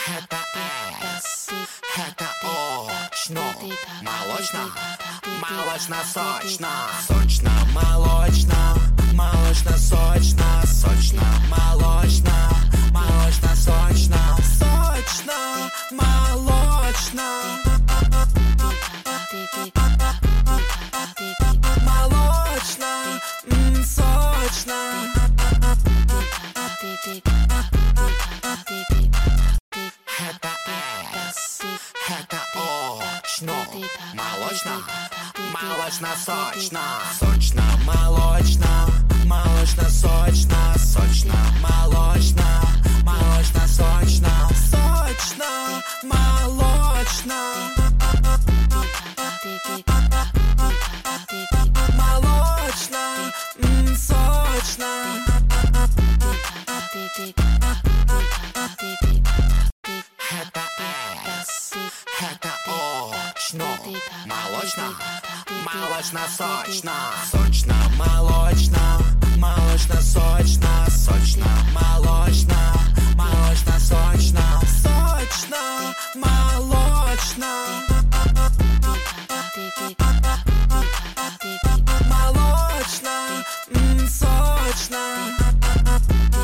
Это С, это очно, молочно, молочно-сочно, сочно-молочно, молочно-сочно, сочно-молочно, молочно-сочно, сочно-молочно, молочно, сочно. Это С, это очно, молочно, молочно-сочно, сочно-молочно, молочно-сочно, сочно-молочно, молочно-сочно, сочно-молочно, молочно, сочно. Это С, это очно, молочно, молочно-сочно, сочно-молочно, молочно-сочно, сочно-молочно.